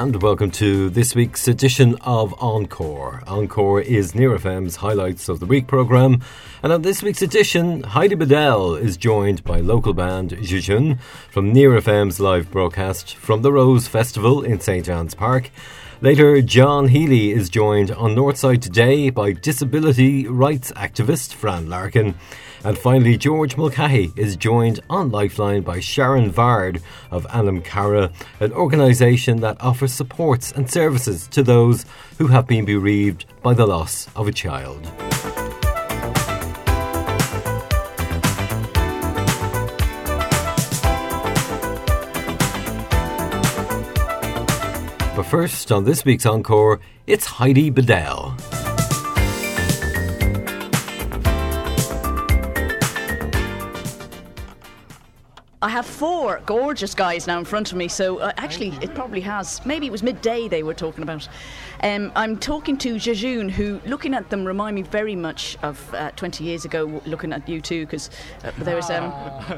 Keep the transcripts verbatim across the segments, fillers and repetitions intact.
and welcome to this week's edition of Encore. Encore is Near F M's Highlights of the Week programme, and on this week's edition, Heidi Bedell is joined by local band Jejune from Near F M's live broadcast from the Rose Festival in St John's Park. Later, John Healy is joined on Northside Today by disability rights activist Fran Larkin. And finally, George Mulcahy is joined on Lifeline by Sharon Vard of Anam Cara, an organisation that offers supports and services to those who have been bereaved by the loss of a child. But first, on this week's Encore, it's Heidi Bedell. I have four gorgeous guys now in front of me, so uh, actually it probably has, maybe it was midday they were talking about. Um, I'm talking to Jejune, who, looking at them, remind me very much of uh, twenty years ago, looking at you two, because uh, there's um,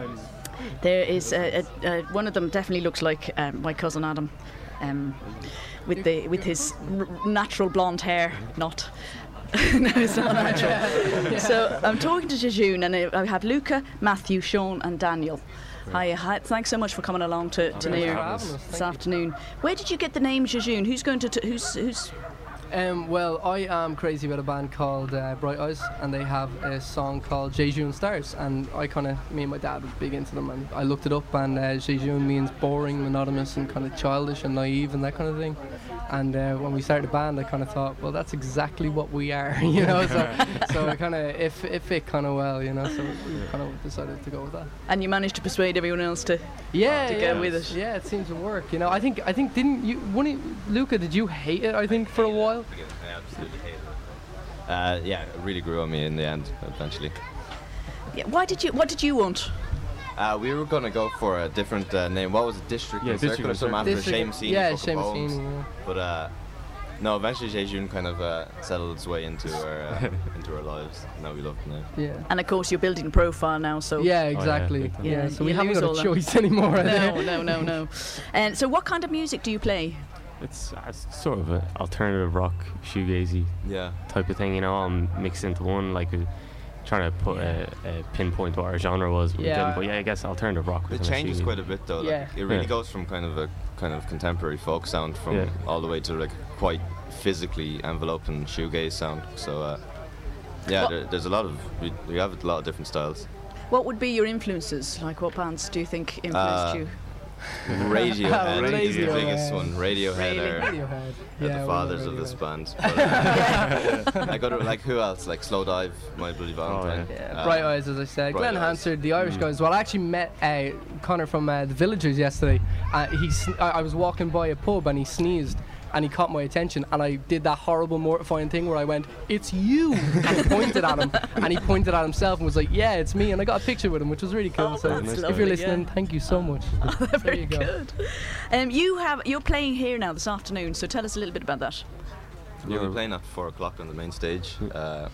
there is uh, uh, uh, one of them definitely looks like um, my cousin Adam, um, with the with his r- natural blonde hair, not. No, it's not natural. So I'm talking to Jejune, and I have Luca, Matthew, Sean, and Daniel. Hi, hi, thanks so much for coming along to, to Near this afternoon. Where did you get the name Jejune? Who's going to t- who's who's? Um, well, I am crazy about a band called uh, Bright Eyes, and they have a song called Jejune Stars, and I kind of, me and my dad was big into them, and I looked it up, and uh, Jejune means boring, monotonous, and kind of childish and naive and that kind of thing. And uh, when we started the band, I kind of thought, well, that's exactly what we are, you know. So, so I kind of, it, it fit kind of well, you know. So we kind of decided to go with that. And you managed to persuade everyone else to, yeah, to yeah, go with it. Yeah, it seems to work. You know, I think, I think, didn't you, one of, Luca? Did you hate it? I think for a while. I absolutely hated it. Uh, yeah, it really grew on me in the end. Eventually. Yeah, why did you? What did you want? Uh, we were going to go for a different uh, name. What was it? District yeah, and Circle or something after District, Seamus Heaney's yeah, book of Seamus poems. Heaney, yeah. But uh, no, eventually Jejune kind of uh, settled its way into our uh, into our lives. Now we love it now. Yeah. And of course, you're building profile now, so Yeah, exactly. Oh, yeah, yeah. so You we haven't lose got all a that. choice anymore. I no, think. no, no, no. And so, what kind of music do you play? It's, uh, it's sort of an alternative rock, shoegazy Yeah. type of thing, you know, all mixed into one, like uh, trying to put a, a pinpoint what our genre was, but Yeah. we didn't. But yeah, I guess alternative rock. It changes quite a bit though. Like, Yeah. it really Yeah. goes from kind of a kind of contemporary folk sound from Yeah. all the way to like quite physically enveloping shoegaze sound. So uh, yeah, What- there, there's a lot of we, we have a lot of different styles. What would be your influences? Like, what bands do you think influenced Uh, you? Radiohead is the Radiohead. biggest one. Radiohead Really? are, Radiohead. are Yeah, the we fathers love of this Radiohead. band. But, uh, I got to, like who else? Like Slow Dive, My Bloody Valentine. Yeah, Uh, Bright Eyes, as I said. Bright Glenn Eyes. Hansard, the Irish guys. Well, I actually met uh, Connor from uh, the Villagers yesterday. Uh, he, sn- I, I was walking by a pub and he sneezed. And he caught my attention, and I did that horrible, mortifying thing where I went, "It's you!" and I pointed at him, and he pointed at himself and was like, "Yeah, it's me." And I got a picture with him, which was really cool. Oh, so that's if lovely, you're listening, yeah. thank you so much. There Very you go. good. Um, you have you're playing here now this afternoon, so tell us a little bit about that. We'll be playing at four o'clock on the main stage, uh,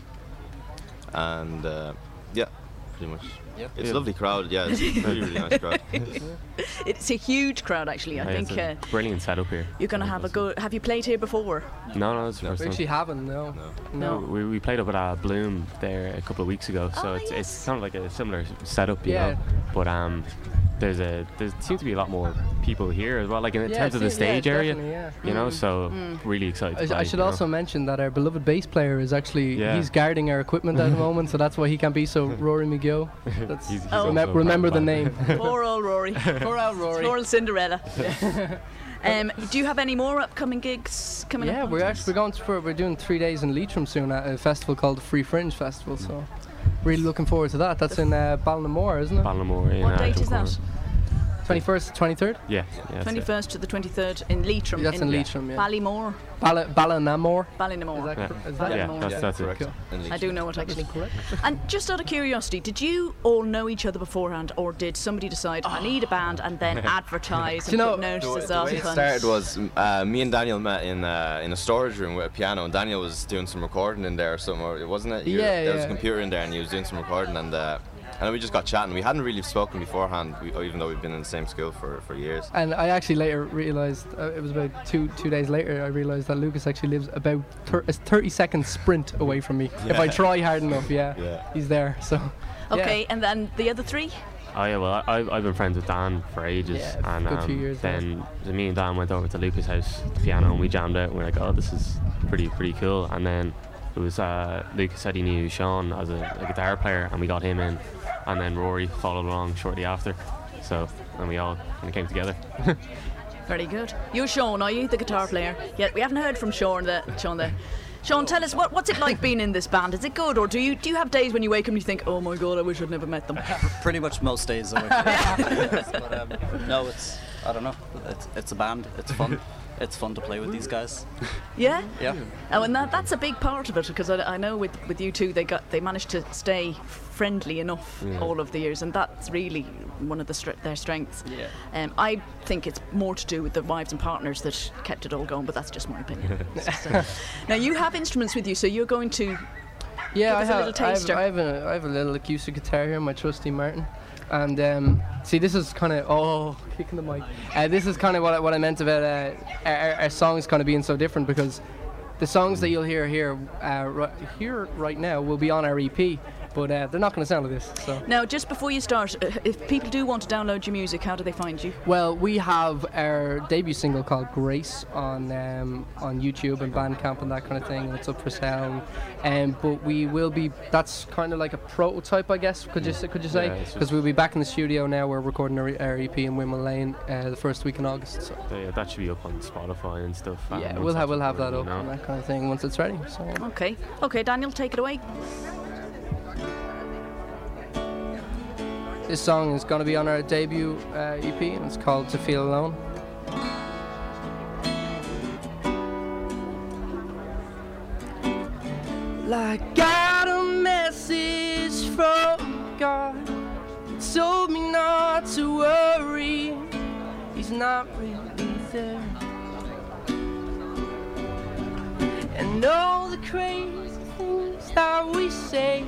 and uh, yeah, pretty much. It's Yeah. a lovely crowd. Yeah, it's a really, really nice crowd. It's a huge crowd, actually. I Yeah, think it's a uh, brilliant setup here. you're going to have a go. Have you played here before? No, no, it's the No. first We time. actually haven't, no. No. We, we played up at uh, Bloom there a couple of weeks ago, so Oh, it's yes. it's kind of like a similar setup, you Yeah. know. But um, there's a there seems to be a lot more people here as well, like in Yeah, terms of the it's- yeah, stage area, definitely, yeah. you know. Mm. So Mm. really excited. to I, I play, should you know. also mention that our beloved bass player is actually Yeah. he's guarding our equipment at the moment, so that's why he can't be so Rory McGill. That's He's- he's Oh. also remem- part remember of the band. name. Poor old Rory. Poor old Rory. Poor old Cinderella. um, do you have any more upcoming gigs coming Yeah, up? we're actually we're going to, for, we're doing three days in Leitrim soon at a festival called the Free Fringe Festival. So really looking forward to that. That's in uh, Ballinamore, isn't it? Ballinamore in What uh, date is that? Drumcorn. twenty-first, twenty-third. Yeah, yeah. that's it. twenty-first to the twenty-third in Leitrim. That's in Leitrim, yeah. Ballymore, Ball- Ballinamore. Is Ballinamore. that, Yeah. cor- is that Yeah, Ballinamore. that's Yeah, that's it. correct. Cool. In I do know it actually. correct? And just out of curiosity, did you all know each other beforehand, or did somebody decide I need a band and then advertise Do and you know, put The, notices the out? way it and- started was uh, me and Daniel met in uh, in a storage room with a piano, and Daniel was doing some recording in there somewhere, wasn't it? You- Yeah, There was a yeah. computer in there, and he was doing some recording, and uh, and we just got chatting. We hadn't really spoken beforehand, we, even though we've been in the same school for, for years. And I actually later realised, uh, it was about two two days later, I realised that Lucas actually lives about thir- a thirty second sprint away from me. Yeah. If I try hard enough, yeah, Yeah. he's there. So. Okay, yeah. and then the other three? Oh yeah, well I, I've been friends with Dan for ages, Yeah, and good um, few years then so me and Dan went over to Lucas' house, the piano, and we jammed out. And we were like, oh, this is pretty pretty cool. And then it was uh, Lucas said he knew Sean as a, a guitar player, and we got him in, and then Rory followed along shortly after. So then we all kind of came together. Very good. You're Sean, are you, the guitar player? Yeah, we haven't heard from Sean. The Sean there. Sean, tell us, what, what's it like being in this band? Is it good, or do you do you have days when you wake up and you think, oh my god, I wish I'd never met them? Pretty much most days. I wish. But, um, no, it's I don't know. It's it's a band. It's fun. It's fun to play with these guys. Yeah. Yeah. Oh, and that, that's a big part of it, because I, I know with, with you two, they got they managed to stay friendly enough Yeah. all of the years, and that's really one of the stre- their strengths. Yeah. Um, I think it's more to do with the wives and partners that kept it all going, but that's just my opinion. So, now you have instruments with you, so you're going to. Yeah, Give I us a have, little I have. taster. I have a I have a little acoustic guitar here, my trusty Martin, and um, see, this is kind of oh, kicking the mic. Uh, this is kind of what I, what I meant about uh, our, our songs kind of being so different, because the songs that you'll hear here uh, right, here right now will be on our E P, but uh, they're not going to sound like this. So. Now, just before you start, uh, if people do want to download your music, how do they find you? Well, we have our debut single called Grace on um, on YouTube and Bandcamp and that kind of thing, and it's up for sale. Um, but we will be, that's kind of like a prototype, I guess, could you, could you say? Yeah, it's Because just- we'll be back in the studio now. We're recording our, our E P in Wimble Lane uh, the first week in August. So. So, yeah, that should be up on Spotify and stuff. um, Yeah, once we'll have that's we'll have that recorded, up you know. and that kind of thing once it's ready. So. Okay. Okay, Daniel, take it away. This song is going to be on our debut uh, E P, and it's called To Feel Alone. Like got a message from God, told me not to worry, he's not really there. And all the crazy things that we say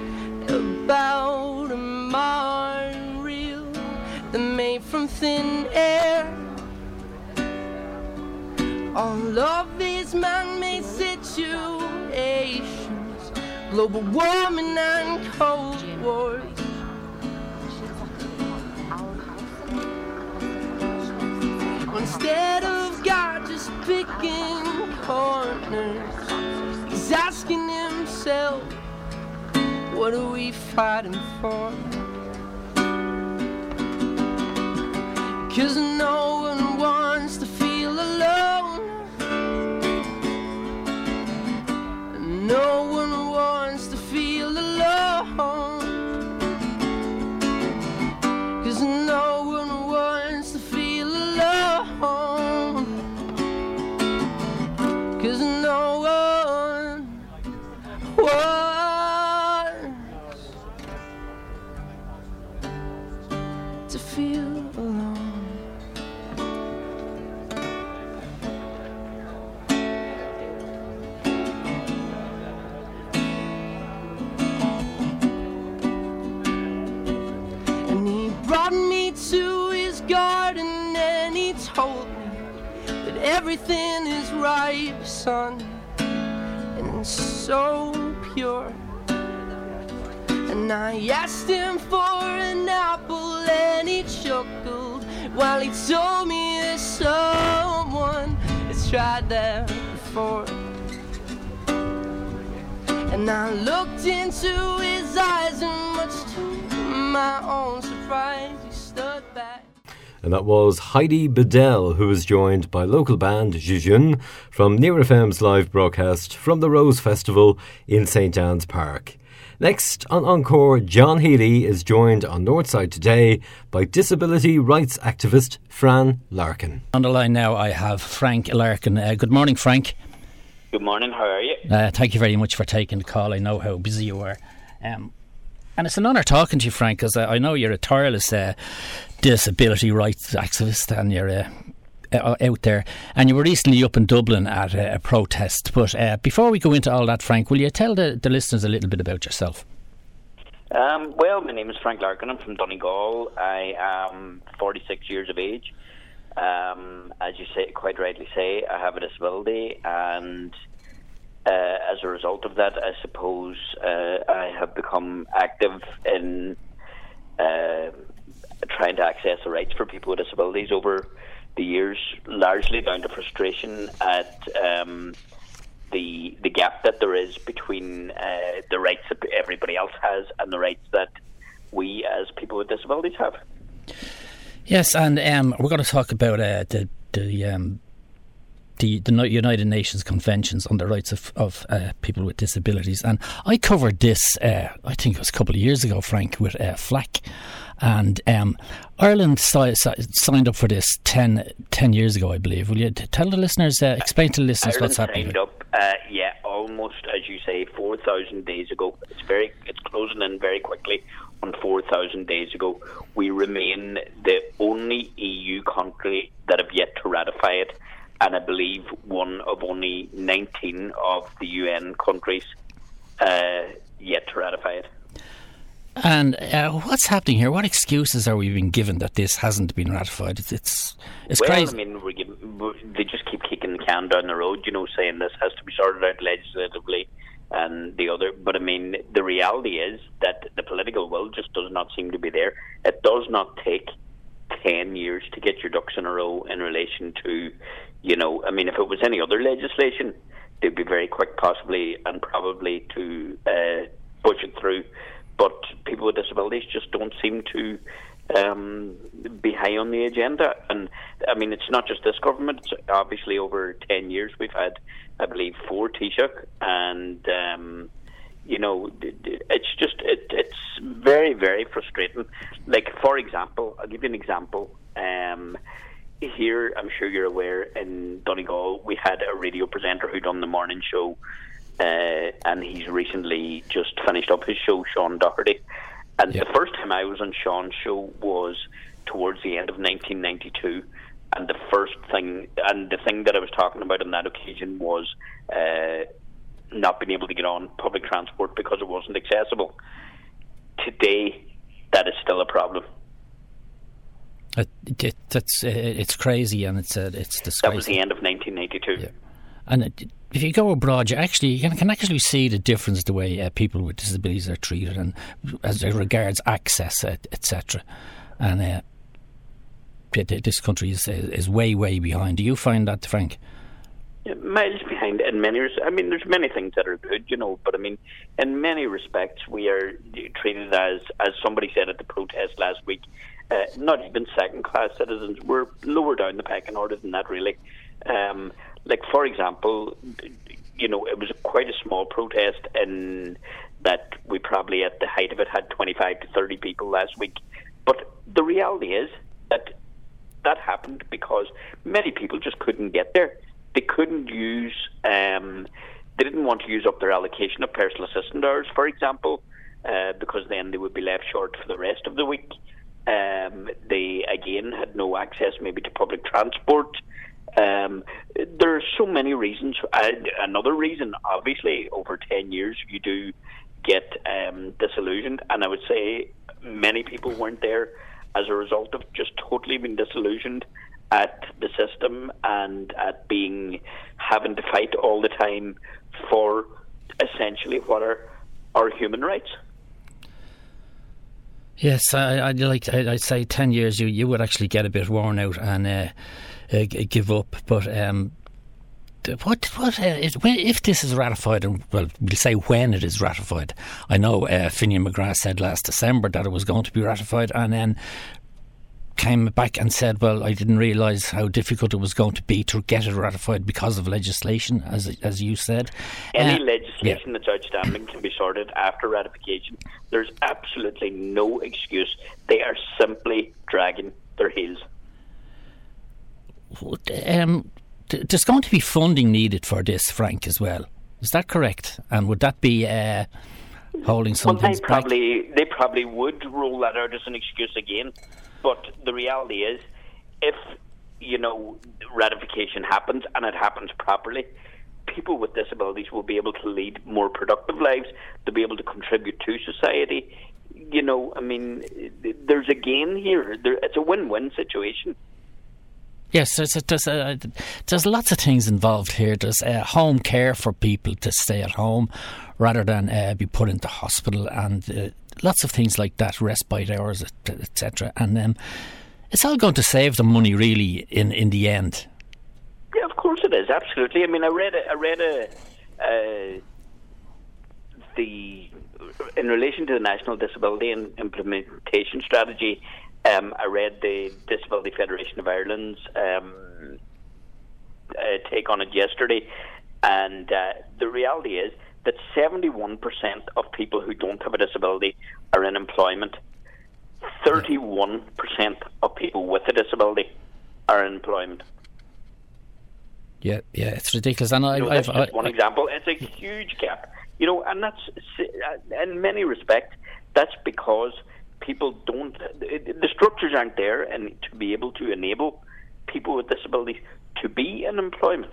about him aren't real, they're made from thin air. All of these man-made situations, global warming and cold wars, instead of God just picking corners, he's asking himself, what are we fighting for? 'Cause no one wants to feel alone. No one wants to feel alone. 'Cause no one wants to feel alone. 'Cause no one wants to feel alone. And he brought me to his garden and he told me that everything is right, son, and so pure. And I asked him for an apple and he chuckled while he told me there's someone that's tried that before. And I looked into his eyes and much to my own surprise he stood back. And that was Heidi Bedell, who was joined by local band Jejun from Near F M's live broadcast from the Rose Festival in Saint Anne's Park. Next on Encore, John Healy is joined on Northside today by disability rights activist Fran Larkin. On the line now I have Frank Larkin. Uh, good morning, Frank. Good morning, how are you? Uh, thank you very much for taking the call. I know how busy you are. Um, and it's an honour talking to you, Frank, because uh, I know you're a tireless uh, disability rights activist and you're uh, uh, out there. And you were recently up in Dublin at uh, a protest. But uh, before we go into all that, Frank, will you tell the, the listeners a little bit about yourself? Um, well, my name is Frank Larkin. I'm from Donegal. I am forty-six years of age. Um, as you say, quite rightly say, I have a disability, and uh, as a result of that, I suppose uh, I have become active in uh, trying to access the rights for people with disabilities over the years, largely down to frustration at um, the the gap that there is between uh, the rights that everybody else has and the rights that we as people with disabilities have. Yes, and um, we're going to talk about uh, the the, um, the the United Nations Conventions on the Rights of, of uh, People with Disabilities. And I covered this, uh, I think it was a couple of years ago, Frank, with uh, FLAC. And um, Ireland si- si- signed up for this ten, ten years ago, I believe. Will you t- tell the listeners, uh, explain to the listeners Ireland what's happening? signed up, uh, yeah, almost, as you say, four thousand days ago. It's very, it's closing in very quickly on four thousand days ago. We remain the only E U country that have yet to ratify it, and I believe one of only nineteen of the U N countries uh, yet to ratify it. And uh, what's happening here? What excuses are we being given that this hasn't been ratified? It's it's, it's well, crazy. I mean, we're giving, we're, they just keep kicking the can down the road, you know, saying this has to be sorted out legislatively and the other. But I mean, the reality is that the political will just does not seem to be there. It does not take ten years to get your ducks in a row in relation to, you know, I mean, if it was any other legislation, they'd be very quick, possibly and probably to uh, push it through. But people with disabilities just don't seem to um, be high on the agenda. And, I mean, it's not just this government. It's obviously over ten years we've had, I believe, four Taoiseach. And, um, you know, it's just, it, it's very, very frustrating. Like, for example, I'll give you an example. Um, here, I'm sure you're aware, in Donegal, we had a radio presenter who done the morning show. Uh, and he's recently just finished up his show, Sean Doherty. And yep. The first time I was on Sean's show was towards the end of nineteen ninety-two. And the first thing, and the thing that I was talking about on that occasion was uh, not being able to get on public transport because it wasn't accessible. Today, that is still a problem. It, it, that's, uh, it's crazy, and it's uh, it's disgraceful. That was the end of nineteen ninety-two. Yeah. And it, if you go abroad, you actually you can, can actually see the difference the way uh, people with disabilities are treated, and as it regards access, et cetera. And uh, this country is is way way behind. Do you find that, Frank? Yeah, miles behind in many. I mean, there's many things that are good, you know, but I mean, in many respects, we are treated as, as somebody said at the protest last week, uh, not even second-class citizens. We're lower down the pecking order than that, really. Um, like, for example, you know, it was quite a small protest in that we probably at the height of it had twenty-five to thirty people last week. But the reality is that that happened because many people just couldn't get there. They couldn't use, um, they didn't want to use up their allocation of personal assistant hours, for example, uh, because then they would be left short for the rest of the week. Um, they, again, had no access maybe to public transport. Um, there are so many reasons. Uh, another reason, obviously, over ten years, you do get um, disillusioned. And I would say many people weren't there as a result of just totally being disillusioned at the system and at being having to fight all the time for essentially what are our human rights. Yes, I, I'd like. I'd say ten years. You you would actually get a bit worn out and uh, uh, give up. But um, what what uh, is, when, if this is ratified? And well, we'll say when it is ratified. I know uh, Finian McGrath said last December that it was going to be ratified, and then came back and said, well, I didn't realise how difficult it was going to be to get it ratified because of legislation, as as you said. Any uh, legislation yeah. that's outstanding can be sorted after ratification. There's absolutely no excuse. They are simply dragging their heels. Um, there's going to be funding needed for this, Frank, as well. Is that correct? And would that be uh, holding some well, things they back? Probably, they probably would roll that out as an excuse again. But the reality is, if, you know, ratification happens and it happens properly, people with disabilities will be able to lead more productive lives. They'll be able to contribute to society. you know, I mean, there's a gain here. There, it's a win-win situation. Yes, there's, a, there's, a, there's lots of things involved here. There's uh, home care for people to stay at home rather than uh, be put into hospital, and uh, lots of things like that, respite hours, et cetera. And um, it's all going to save them money, really, in, in the end. Yeah, of course it is. Absolutely. I mean, I read a, I read a uh, the in relation to the National Disability and Implementation Strategy. Um, I read the Disability Federation of Ireland's um, uh, take on it yesterday, and uh, the reality is that seventy-one percent of people who don't have a disability are in employment. thirty-one percent of people with a disability are in employment. Yeah, yeah, it's ridiculous. And I, you know, I've, that's just I, one I, example. It's a huge gap, you know, and that's in many respects that's because people don't. The structures aren't there, and to be able to enable people with disabilities to be in employment.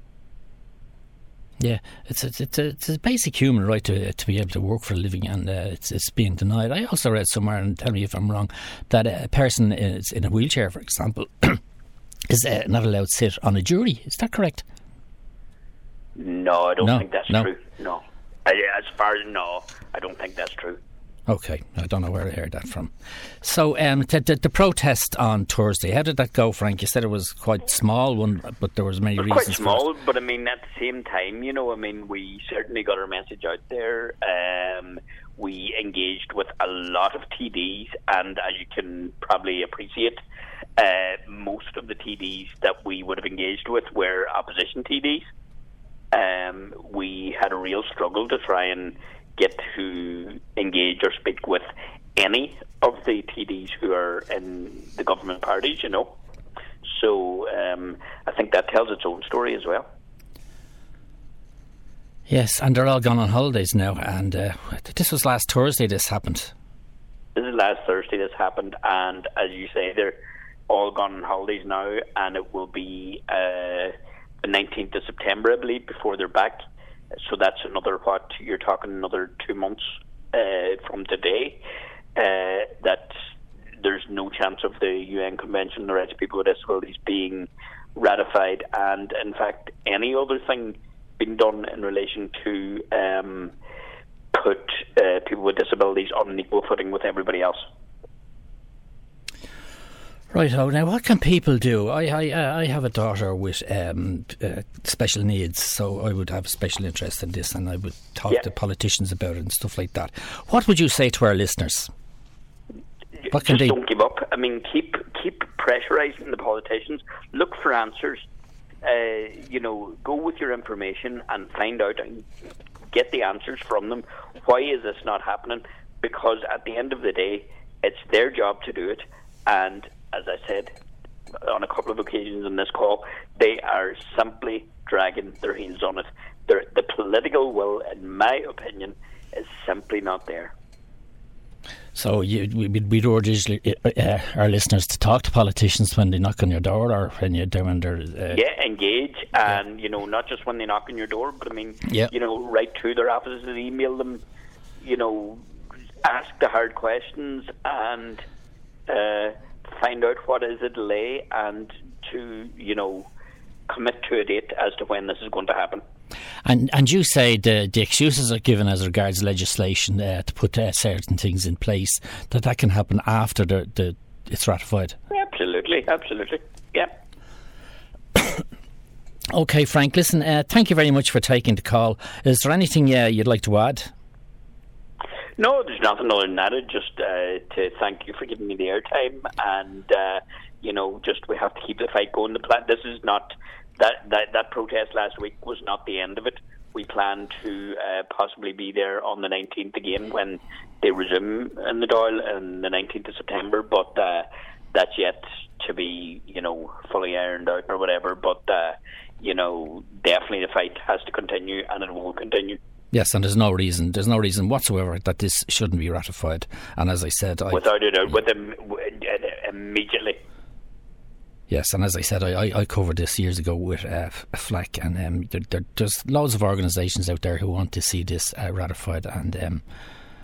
Yeah, it's it's it's a, it's a basic human right to to be able to work for a living, and uh, it's it's being denied. I also read somewhere, and tell me if I'm wrong, that a person is in a wheelchair, for example, is uh, not allowed to sit on a jury. Is that correct? No, I don't no, think that's no. true. No, I, as far as no, I don't think that's true. Okay, I don't know where I heard that from. So um, the, the, the protest on Thursday, how did that go, Frank? You said it was quite small one, but there was many it was reasons quite small, for it. But I mean, at the same time, you know, I mean, we certainly got our message out there. Um, we engaged with a lot of T Ds, and as you can probably appreciate, uh, most of the T Ds that we would have engaged with were opposition T Ds. Um, we had a real struggle to try and get to engage or speak with any of the T Ds who are in the government parties, you know. So um, I think that tells its own story as well. Yes, and they're all gone on holidays now, and uh, this was last Thursday this happened. This is last Thursday this happened, and as you say, they're all gone on holidays now, and it will be uh, the nineteenth of September, I believe, before they're back. So that's another, what, you're talking another two months uh, from today, uh, that there's no chance of the U N Convention on the Rights of People with Disabilities being ratified, and in fact any other thing being done in relation to um, put uh, people with disabilities on an equal footing with everybody else. Right, oh, now what can people do? I I, I have a daughter with um, uh, special needs, so I would have a special interest in this, and I would talk yeah. to politicians about it and stuff like that. What would you say to our listeners? What can Just they don't give up. I mean, keep keep pressurising the politicians. Look for answers. Uh, you know, go with your information and find out and get the answers from them. Why is this not happening? Because at the end of the day, it's their job to do it, and as I said on a couple of occasions in this call, they are simply dragging their heels on it. They're, the political will, in my opinion, is simply not there. So you, we'd, we'd urge uh, our listeners to talk to politicians when they knock on your door, or when you're doing their... Uh, yeah, engage, and, you know, not just when they knock on your door, but, I mean, yeah. you know, write to their offices and email them, you know, ask the hard questions, and... Uh, find out what is a delay, and to, you know, commit to a date as to when this is going to happen. And and you say the the excuses are given as regards legislation uh, to put uh, certain things in place, that that can happen after the, the it's ratified. Absolutely, absolutely, yeah. Okay, Frank, listen, uh, thank you very much for taking the call. Is there anything uh, you'd like to add? No, there's nothing other than that. Just uh, to thank you for giving me the airtime, and uh, you know, just we have to keep the fight going. The plan. This is not that that that protest last week was not the end of it. We plan to uh, possibly be there on the nineteenth again when they resume in the Dáil on the nineteenth of September. But uh, that's yet to be, you know, fully ironed out or whatever. But uh, you know, definitely the fight has to continue, and it will continue. Yes, and there's no reason, there's no reason whatsoever that this shouldn't be ratified. And as I said, I, without a doubt, with them immediately. Yes, and as I said, I, I, I covered this years ago with uh, F L A C, and um, there, there, there's loads of organisations out there who want to see this uh, ratified, and um,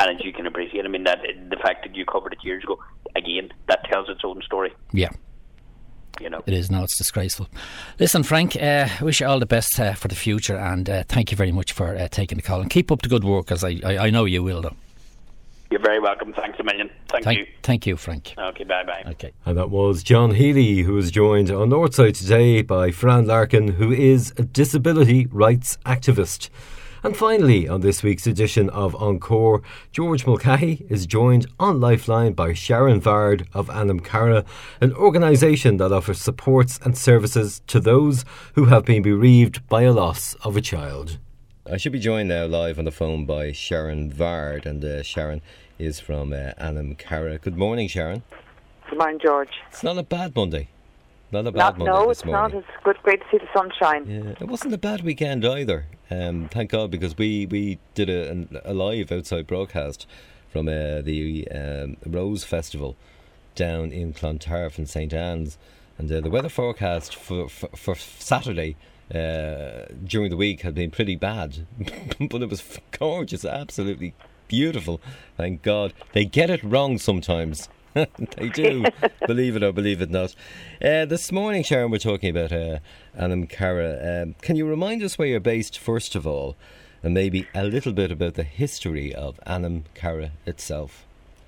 And as you can appreciate, I mean, that the fact that you covered it years ago, again, that tells its own story. Yeah. You know. It is. No, it's disgraceful. Listen, Frank, uh, wish you all the best uh, for the future, and uh, thank you very much for uh, taking the call, and keep up the good work, as I, I, I know you will, though. You're very welcome. Thanks a million. Thank, thank you. Thank you, Frank. Okay, bye-bye. Okay. And that was John Healy, who was joined on Northside today by Fran Larkin, who is a disability rights activist. And finally, on this week's edition of Encore, George Mulcahy is joined on Lifeline by Sharon Vard of Anam Cara, an organisation that offers supports and services to those who have been bereaved by a loss of a child. I should be joined now live on the phone by Sharon Vard, and uh, Sharon is from uh, Anam Cara. Good morning, Sharon. Good morning, George. It's not a bad Monday. Not a bad not, Monday no, this it's morning. not. It's good, great to see the sunshine. Yeah, it wasn't a bad weekend either. Um, thank God, because we, we did a, a live outside broadcast from uh, the um, Rose Festival down in Clontarf and Saint Anne's, and uh, the weather forecast for for, for Saturday uh, during the week had been pretty bad, but it was gorgeous, absolutely beautiful. Thank God. They get it wrong sometimes. They do, believe it or believe it not. Uh, this morning, Sharon, we're talking about uh, Anam Cara. Um, can you remind us where you're based, first of all, and maybe a little bit about the history of Anam Cara itself?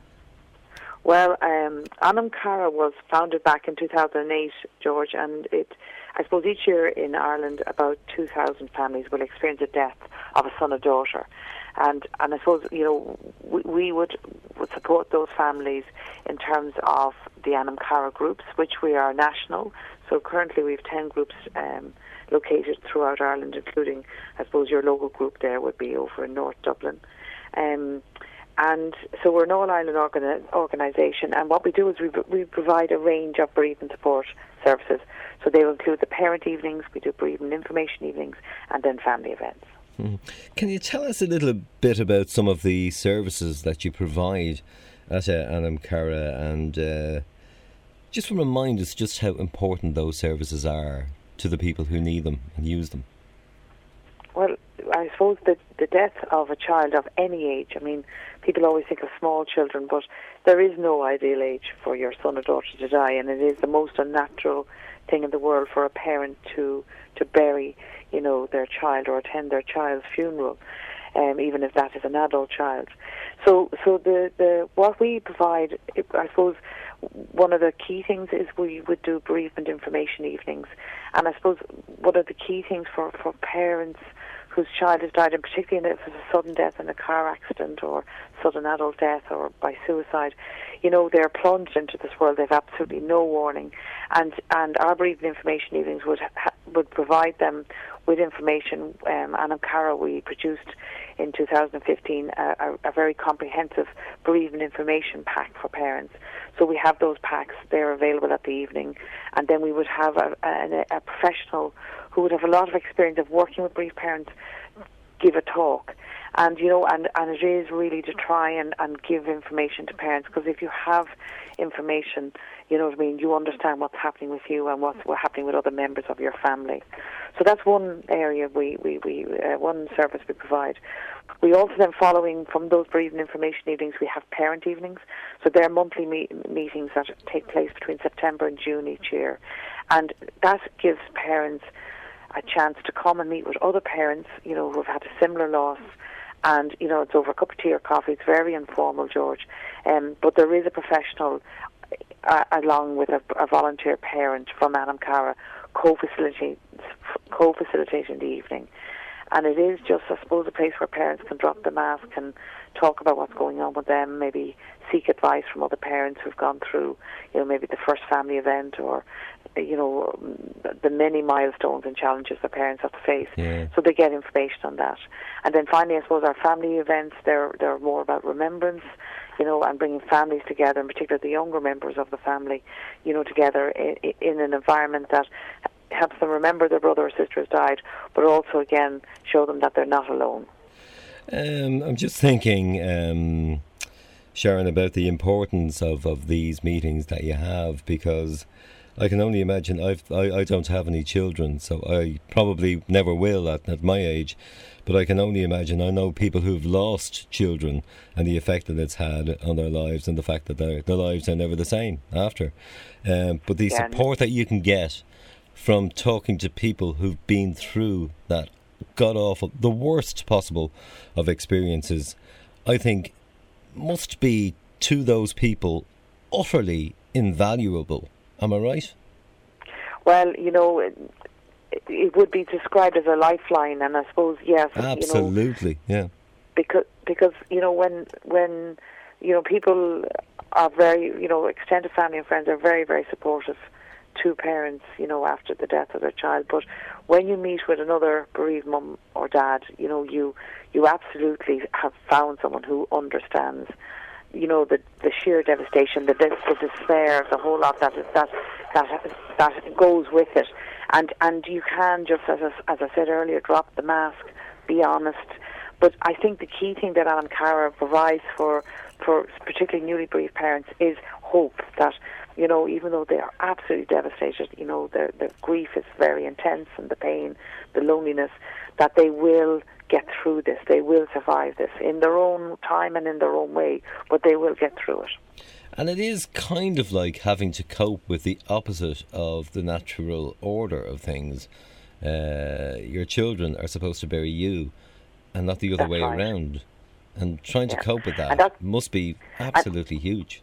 Well, um, Anam Cara was founded back in two thousand eight, George, and it, I suppose each year in Ireland about two thousand families will experience the death of a son or daughter. And and I suppose, you know, we, we would, would support those families in terms of the Anam Cara groups, which we are national. So currently we have ten groups um, located throughout Ireland, including, I suppose, your local group there would be over in North Dublin. Um, and so we're an all-Ireland organi- organisation, and what we do is we, we provide a range of bereavement support services. So they will include the parent evenings, we do bereavement information evenings, and then family events. Mm. Can you tell us a little bit about some of the services that you provide at uh, Anam Cara, and uh, just remind us just how important those services are to the people who need them and use them? Well, I suppose that the death of a child of any age, I mean, people always think of small children, but there is no ideal age for your son or daughter to die, and it is the most unnatural thing in the world for a parent to to bury, you know, their child or attend their child's funeral, um, even if that is an adult child. So, so the, the what we provide, I suppose, one of the key things is we would do bereavement information evenings, and I suppose one of the key things for, for parents whose child has died, and particularly if it's a sudden death in a car accident or sudden adult death or by suicide, you know, they're plunged into this world. They've absolutely no warning, and and our bereavement information evenings would ha- would provide them with information. Um, Anam Cara, we produced in two thousand fifteen a, a, a very comprehensive bereavement information pack for parents. So we have those packs; they're available at the evening, and then we would have a, a, a professional who would have a lot of experience of working with bereaved parents give a talk. And, you know, and, and it is really to try and, and give information to parents, because if you have information, you know what I mean, you understand what's happening with you and what's, what's happening with other members of your family. So that's one area, we, we, we uh, one service we provide. We also then, following from those bereavement information evenings, we have parent evenings. So they're monthly me- meetings that take place between September and June each year. And that gives parents a chance to come and meet with other parents, you know, who have had a similar loss. And, you know, it's over a cup of tea or coffee. It's very informal, George. Um, but there is a professional, uh, along with a, a volunteer parent from Anam Cara, co-facilitating, co-facilitating the evening. And it is just, I suppose, a place where parents can drop the mask and talk about what's going on with them, maybe seek advice from other parents who've gone through, you know, maybe the first family event, or, you know, the many milestones and challenges the parents have to face. Yeah. So they get information on that. And then finally, I suppose our family events, they're, they're more about remembrance, you know, and bringing families together, in particular the younger members of the family, you know, together in, in an environment that helps them remember their brother or sister has died, but also, again, show them that they're not alone. Um, I'm just thinking, um, Sharon, about the importance of, of these meetings that you have, because I can only imagine. I've, I I don't have any children, so I probably never will at, at my age. But I can only imagine. I know people who've lost children and the effect that it's had on their lives, and the fact that their their lives are never the same after. Um, but the Yeah. support that you can get from talking to people who've been through that god awful, the worst possible of experiences, I think must be to those people utterly invaluable. Am I right? Well, you know, it, it would be described as a lifeline, and I suppose yes, Absolutely, you know, yeah. because because you know when when you know people are very, you know, extended family and friends are very very supportive to parents, you know, after the death of their child. But when you meet with another bereaved mum or dad, you know, you you absolutely have found someone who understands, you know, the the sheer devastation, the, the despair, the whole lot that that that that goes with it, and and you can just, as I, as I said earlier, drop the mask, be honest. But I think the key thing that Anam Cara provides for for particularly newly bereaved parents is hope that, you know, even though they are absolutely devastated, you know, the the grief is very intense, and the pain, the loneliness, that they will get through this, they will survive this in their own time and in their own way, but they will get through it. And it is kind of like having to cope with the opposite of the natural order of things. Uh, your children are supposed to bury you and not the other That's way right. around. And trying Yeah. to cope with And that that's- must be absolutely huge.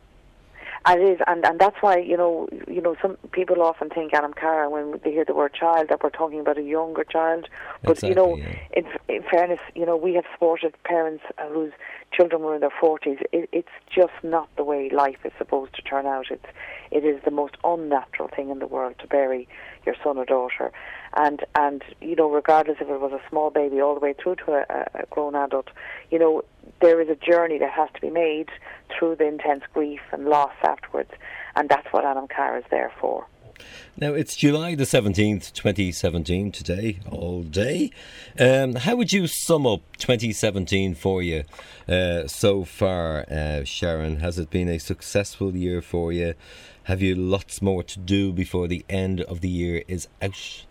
And it is, and, and that's why, you know, you know, some people often think, Anam Cara, when they hear the word child, that we're talking about a younger child. But, you know, Exactly, in, in fairness, you know, we have supported parents whose children were in their forties. It, it's just not the way life is supposed to turn out. It's, it is the most unnatural thing in the world to bury your son or daughter. And, and you know, regardless if it was a small baby all the way through to a, a grown adult, you know, there is a journey that has to be made through the intense grief and loss afterwards, and that's what Anam Cara is there for. Now, it's July the seventeenth, twenty seventeen, today, all day. Um, how would you sum up twenty seventeen for you uh, so far, uh, Sharon? Has it been a successful year for you? Have you lots more to do before the end of the year is out?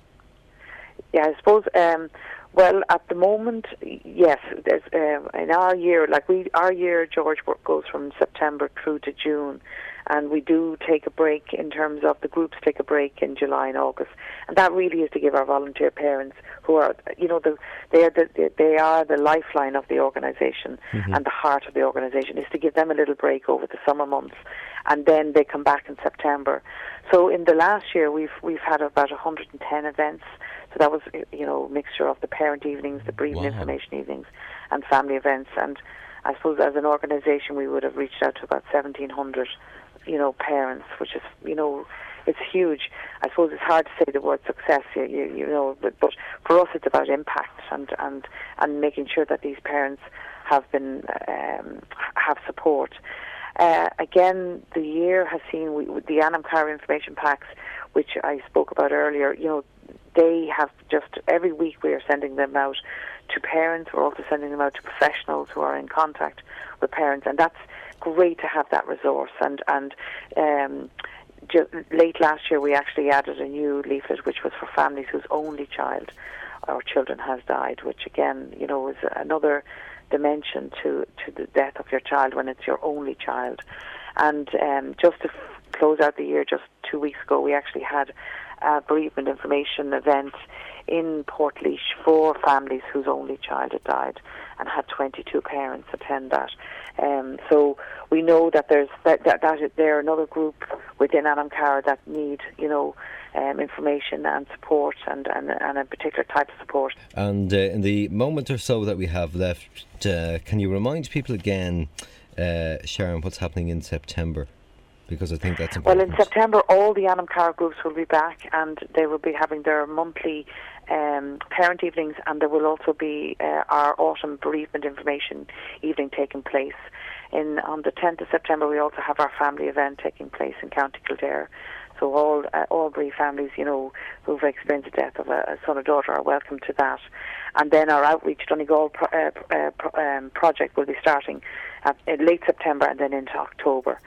Yeah, I suppose. Um, well, at the moment, yes. There's um, in our year, like we, our year, George, work goes from September through to June, and we do take a break in terms of the groups take a break in July and August, and that really is to give our volunteer parents, who are, you know, the, they are the they are the lifeline of the organisation Mm-hmm. and the heart of the organisation, is to give them a little break over the summer months, and then they come back in September. So in the last year, we've we've had about one hundred ten events. So that was, you know, a mixture of the parent evenings, the bereavement Wow. information evenings, and family events. And I suppose as an organisation, we would have reached out to about seventeen hundred, you know, parents, which is, you know, it's huge. I suppose it's hard to say the word success, you, you, you know, but, but for us it's about impact and, and, and making sure that these parents have been um, have support. Uh, again, the year has seen we, with the Anam Cara information packs, which I spoke about earlier, you know, they have just, every week we are sending them out to parents. We're also sending them out to professionals who are in contact with parents, and that's great to have that resource. And, and um, ju- late last year we actually added a new leaflet which was for families whose only child or children has died, which again, you know, is another dimension to, to the death of your child when it's your only child. And um, just to f- close out the year, just two weeks ago, we actually had a bereavement information event in Portlaoise for families whose only child had died, and had twenty-two parents attend that. Um, so we know that there's that, that, that there are another group within Anam Cara that need, you know, um, information and support, and, and, and a particular type of support. And uh, in the moment or so that we have left, uh, can you remind people again, uh, Sharon, what's happening in September? Because I think that's Well, important. in September, all the Anam Cara groups will be back, and they will be having their monthly um, parent evenings, and there will also be uh, our autumn bereavement information evening taking place. In on the tenth of September, we also have our family event taking place in County Kildare. So all uh, all bereaved families, you know, who've experienced the death of a, a son or daughter are welcome to that. And then our outreach Donegal pro- uh, uh, pro- um, project will be starting at, in late September and then into October.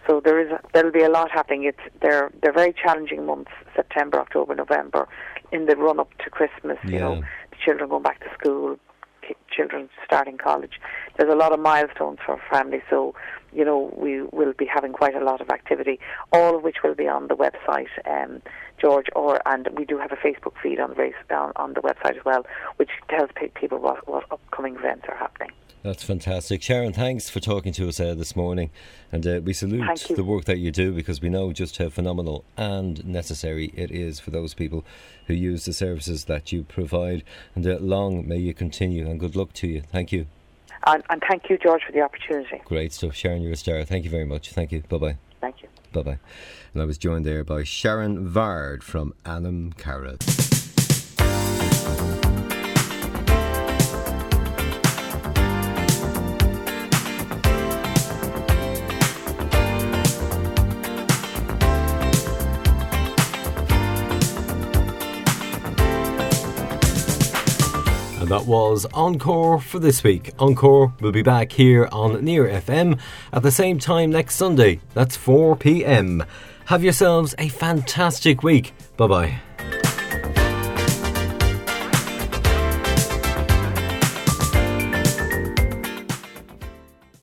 So there is there'll be a lot happening. It's they're they're very challenging months, September, October, November, in the run up to Christmas. You Yeah. know, the children going back to school, ki- children starting college. There's a lot of milestones for families. So you know we will be having quite a lot of activity, all of which will be on the website, um, George. Or and we do have a Facebook feed on the race, on, on the website as well, which tells pe- people what what upcoming events are happening. That's fantastic. Sharon, thanks for talking to us uh, this morning. And uh, we salute Thank you. the work that you do, because we know just how phenomenal and necessary it is for those people who use the services that you provide. And uh, long may you continue, and good luck to you. Thank you. And, and thank you, George, for the opportunity. Great stuff. Sharon, you're a star. Thank you very much. Thank you. Bye-bye. Thank you. Bye-bye. And I was joined there by Sharon Vard from Anam Cara. And that was Encore for this week. Encore will be back here on Near F M at the same time next Sunday. That's four p.m. Have yourselves a fantastic week. Bye-bye.